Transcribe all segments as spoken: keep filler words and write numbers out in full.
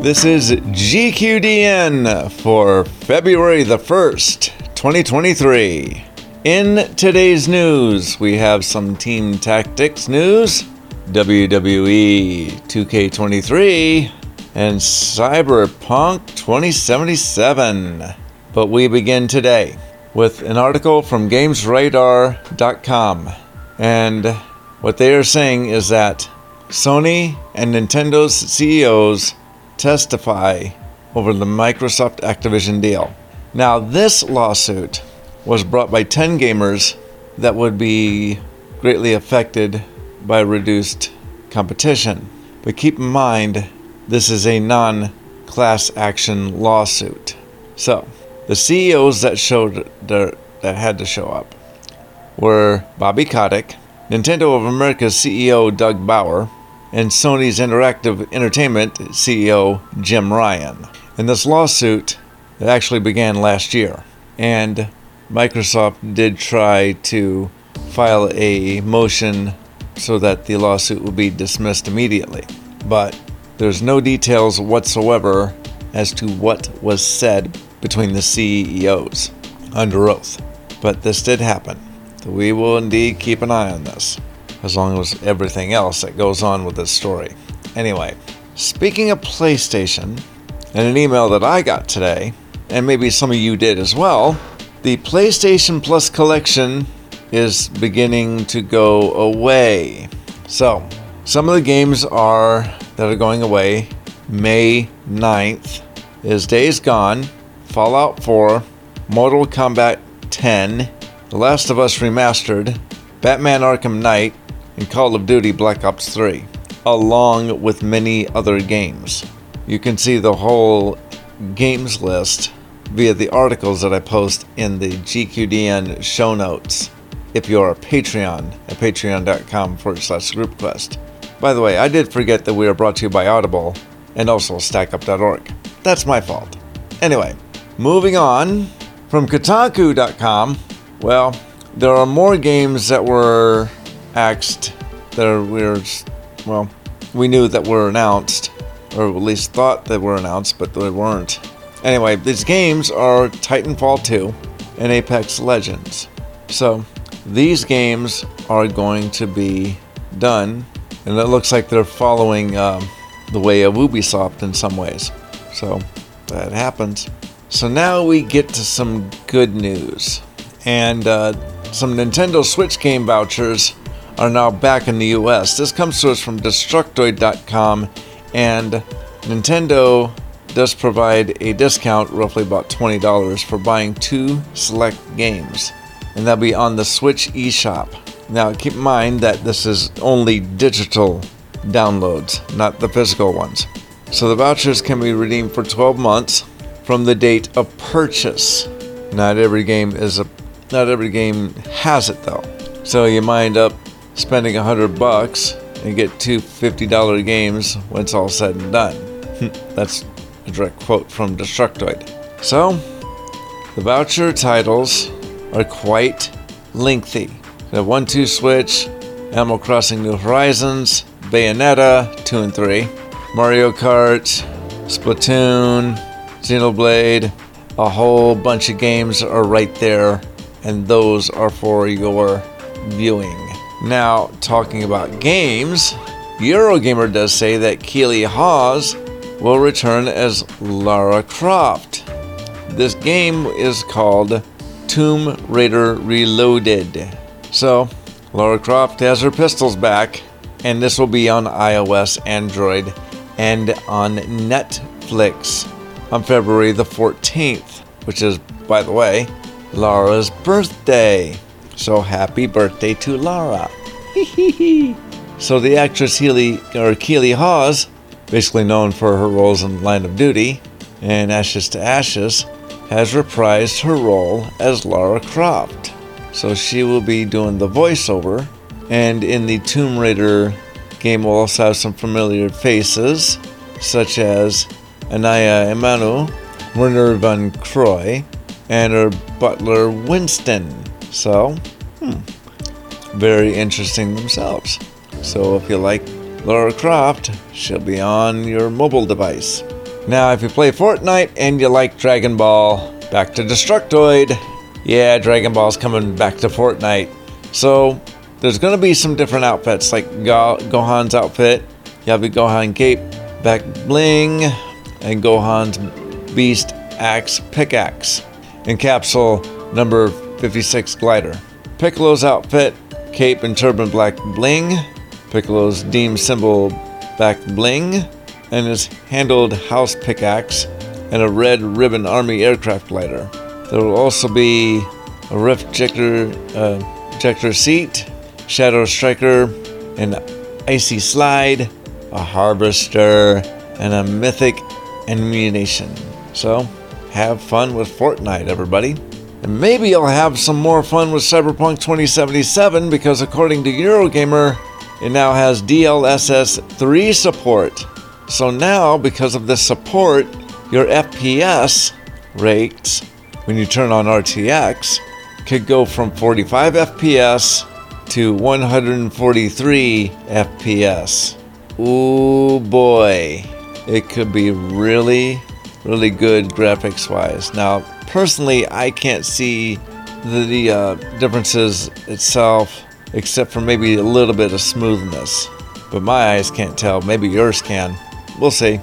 This is G Q D N for February the first, twenty twenty-three. In today's news, we have some Team Tactics news, W W E two K twenty-three, and Cyberpunk twenty seventy-seven. But we begin today with an article from Games Radar dot com. And what they are saying is that Sony and Nintendo's C E Os testify over the Microsoft Activision deal. Now, this lawsuit was brought by ten gamers that would be greatly affected by reduced competition. But keep in mind, this is a non-class action lawsuit. So, the C E Os that showed their, that had to show up were Bobby Kotick, Nintendo of America's C E O Doug Bauer, and Sony's Interactive Entertainment C E O Jim Ryan. And this lawsuit it actually began last year, and Microsoft did try to file a motion so that the lawsuit would be dismissed immediately. But there's no details whatsoever as to what was said between the C E Os under oath. But this did happen. So we will indeed keep an eye on this, as long as everything else that goes on with this story. Anyway, speaking of PlayStation, in an email that I got today, and maybe some of you did as well, the PlayStation Plus collection is beginning to go away. So, some of the games are that are going away. May ninth is Days Gone, Fallout four, Mortal Kombat ten, The Last of Us Remastered, Batman Arkham Knight, and Call of Duty Black Ops three, along with many other games. You can see the whole games list via the articles that I post in the G Q D N show notes if you're a Patreon at patreon.com forward slash groupquest. By the way, I did forget that we are brought to you by Audible and also stack up dot org. That's my fault. Anyway, moving on, from Kotaku dot com, well, there are more games that were axed that are, we're, well, we knew that were announced, or at least thought that were announced, but they weren't. Anyway, these games are Titanfall two and Apex Legends. So, these games are going to be done, and it looks like they're following um, the way of Ubisoft in some ways. So, that happens. So now we get to some good news. And uh, some Nintendo Switch game vouchers are now back in the U S. This comes to us from Destructoid dot com, and Nintendo does provide a discount, roughly about twenty dollars, for buying two select games, and that'll be on the Switch eShop. Now keep in mind that this is only digital downloads, not the physical ones. So the vouchers can be redeemed for twelve months from the date of purchase. Not every game is a not every game has it though. So you might end up spending a hundred bucks and get two fifty dollar games when it's all said and done. That's a direct quote from Destructoid. So the voucher titles are quite lengthy. You have one two Switch, Animal Crossing New Horizons, Bayonetta two and three, Mario Kart, Splatoon, Xenoblade. A whole bunch of games are right there, and those are for your viewing. Now, talking about games, Eurogamer does say that Keely Hawes will return as Lara Croft. This game is called Tomb Raider Reloaded. So, Lara Croft has her pistols back, and this will be on iOS, Android, and on Netflix on February the fourteenth, which is, by the way, Lara's birthday. So happy birthday to Lara. So the actress Healy, or Keely Hawes, basically known for her roles in Line of Duty and Ashes to Ashes, has reprised her role as Lara Croft. So she will be doing the voiceover, and in the Tomb Raider game we'll also have some familiar faces, such as Anaya Emanu, Werner von Croy, and her butler Winston. So, hmm, very interesting themselves. So if you like Lara Croft, she'll be on your mobile device. Now, if you play Fortnite and you like Dragon Ball, back to Destructoid. Yeah, Dragon Ball's coming back to Fortnite. So, there's going to be some different outfits, like Go- Gohan's outfit. You have the Gohan cape, back bling, and Gohan's Beast Axe pickaxe. And capsule number fifty-six glider. Piccolo's outfit, cape and turban black bling. Piccolo's Deem symbol back bling. And his handled house pickaxe. And a red ribbon army aircraft glider. There will also be a rift ejector, uh, ejector seat, shadow striker, an icy slide, a harvester, and a mythic ammunition. So, have fun with Fortnite, everybody. And maybe you'll have some more fun with Cyberpunk twenty seventy-seven, because according to Eurogamer, it now has D L S S three support. So now, because of this support, your F P S rates, when you turn on R T X, could go from forty-five F P S to one hundred forty-three F P S. Ooh boy, it could be really, really good graphics wise. Now, personally, I can't see the, the uh, differences itself, except for maybe a little bit of smoothness. But my eyes can't tell. Maybe yours can. We'll see.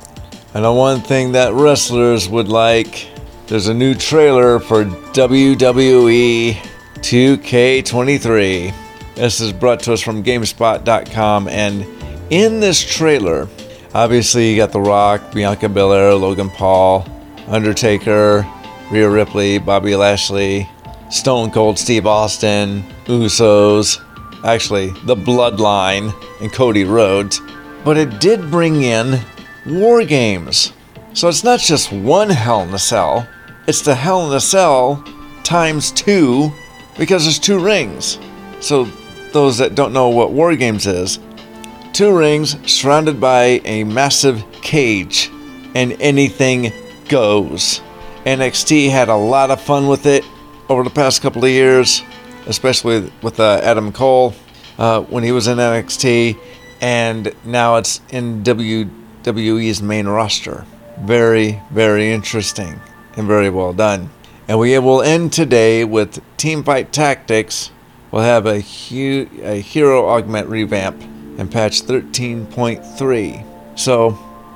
I know one thing that wrestlers would like. There's a new trailer for W W E two K twenty-three. This is brought to us from GameSpot dot com, and in this trailer, obviously you got The Rock, Bianca Belair, Logan Paul, Undertaker, Rhea Ripley, Bobby Lashley, Stone Cold Steve Austin, Usos, actually the Bloodline, and Cody Rhodes. But it did bring in War Games. So it's not just one Hell in a Cell, it's the Hell in a Cell times two, because there's two rings. So those that don't know what War Games is, two rings surrounded by a massive cage, and anything goes. N X T had a lot of fun with it over the past couple of years, especially with uh, Adam Cole uh, when he was in N X T, and now it's in W W E's main roster. Very, very interesting and very well done. And we will end today with Teamfight Tactics. We'll have a, hu- a hero augment revamp and patch thirteen point three. So,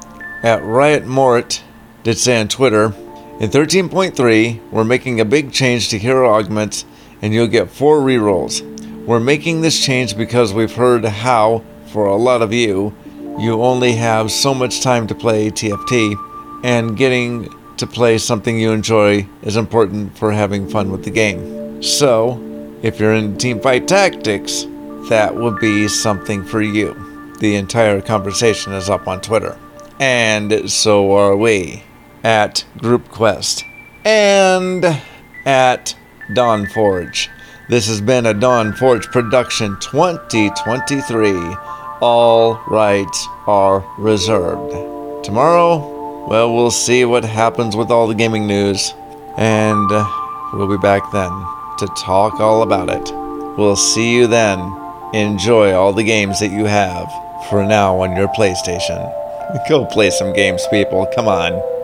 at Riot Mort did say on Twitter, in thirteen point three, we're making a big change to hero augments, and you'll get four rerolls. We're making this change because we've heard how, for a lot of you, you only have so much time to play T F T, and getting to play something you enjoy is important for having fun with the game. So, if you're in Teamfight Tactics, that would be something for you. The entire conversation is up on Twitter. And so are we, at Group Quest, and at Dawn Forge. This has been a Dawn Forge production twenty twenty-three. All rights are reserved. Tomorrow, well, we'll see what happens with all the gaming news, and uh, we'll be back then to talk all about it. We'll see you then. Enjoy all the games that you have for now on your PlayStation. Go play some games, people. Come on.